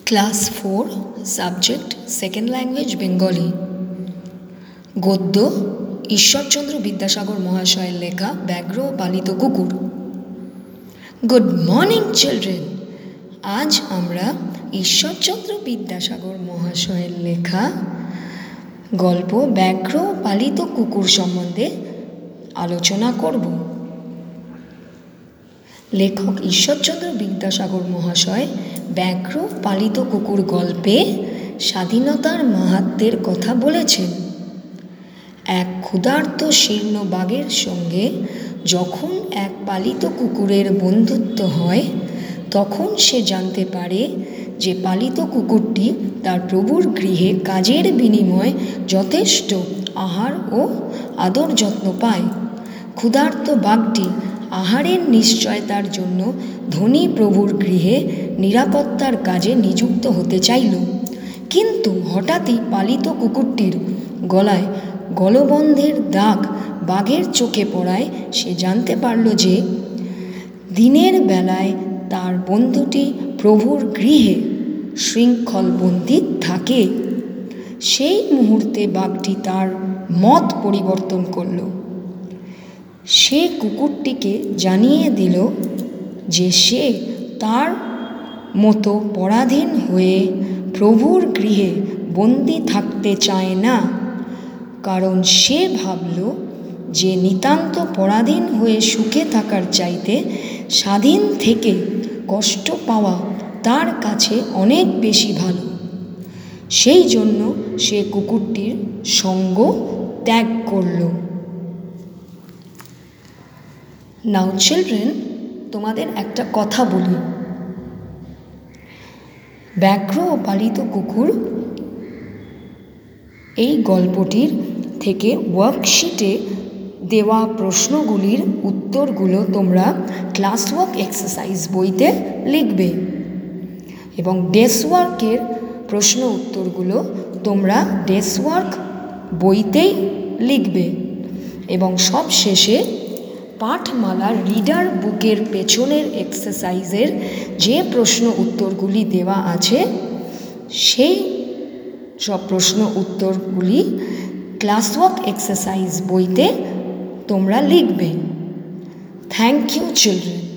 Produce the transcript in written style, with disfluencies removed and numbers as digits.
Class 4 subject second language Bengali. গদ্য ঈশ্বরচন্দ্র বিদ্যাসাগর মহাশয়ের লেখা ব্যাঘ্র ও পালিত কুকুর। Good morning children. আজ আমরা ঈশ্বরচন্দ্র বিদ্যাসাগর মহাশয়ের লেখা গল্প ব্যাঘ্র ও পালিত কুকুর সম্বন্ধে আলোচনা করব। লেখক ঈশ্বরচন্দ্র বিদ্যাসাগর মহাশয় ব্যাঘ্র পালিত কুকুর গল্পে স্বাধীনতার মাহাত্ম্যের কথা বলেছেন। এক ক্ষুধার্ত শীর্ণ বাঘের সঙ্গে যখন এক পালিত কুকুরের বন্ধুত্ব হয়, তখন সে জানতে পারে যে পালিত কুকুরটি তার প্রভুর গৃহে কাজের বিনিময়ে যথেষ্ট আহার ও আদর যত্ন পায়। ক্ষুধার্ত বাঘটি আহারের নিশ্চয়তার জন্য ধনী প্রভুর গৃহে নিরাপত্তার কাজে নিযুক্ত হতে চাইল, কিন্তু হঠাৎই পালিত কুকুরটির গলায় গলবন্ধের দাগ বাঘের চোখে পড়ায় সে জানতে পারল যে দিনের বেলায় তার বন্ধুটি প্রভুর গৃহে শৃঙ্খলবন্দী থাকে। সেই মুহূর্তে বাঘটি তার মত পরিবর্তন করল। সে কুকুরটিকে জানিয়ে দিল যে সে তার মতো পরাধীন হয়ে প্রভুর গৃহে বন্দি থাকতে চায় না, কারণ সে ভাবল যে নিতান্ত পরাধীন হয়ে সুখে থাকার চাইতে স্বাধীন থেকে কষ্ট পাওয়া তার কাছে অনেক বেশি ভালো। সেই জন্য সে কুকুরটির সঙ্গ ত্যাগ করল। নাও চিলড্রেন, তোমাদের একটা কথা বলি। ব্যাঘ্র ও পালিত কুকুর এই গল্পটির থেকে ওয়ার্কশিটে দেওয়া প্রশ্নগুলির উত্তরগুলো তোমরা ক্লাস ওয়ার্ক এক্সারসাইজ বইতে লিখবে এবং ডেস্ক ওয়ার্কের প্রশ্ন উত্তরগুলো তোমরা ডেস্ক ওয়ার্ক বইতেই লিখবে। এবং সব শেষে পাঠমালার রিডার বুকের পেছনের এক্সারসাইজের যে প্রশ্ন উত্তরগুলি দেওয়া আছে, সেই সব প্রশ্ন উত্তরগুলি ক্লাস ওয়ার্ক এক্সারসাইজ বইতে তোমরা লিখবে। Thank you children.